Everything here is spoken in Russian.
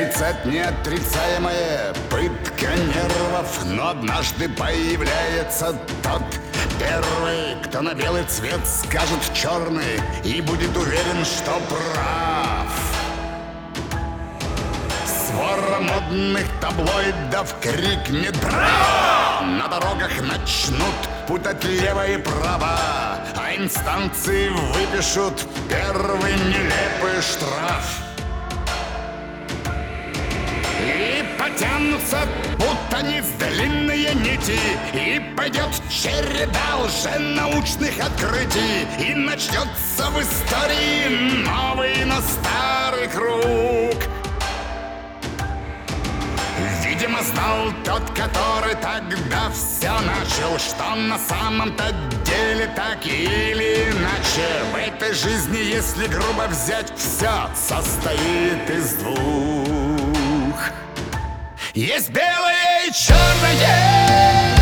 Отрицать неотрицаемое, пытка нервов. Но однажды появляется тот первый, кто на белый цвет скажет в черный и будет уверен, что прав. Свора модных таблоидов крикнет «Браво!» На дорогах начнут путать лево и право, а инстанции выпишут первый нелепый штраф. И потянутся путаниц длинные нити, и пойдет череда лженаучных открытий, и начнется в истории новый, но старый круг. Видимо, знал тот, который тогда все начал, что на самом-то деле так или иначе в этой жизни, если грубо взять, все состоит из двух. Есть белое и черное.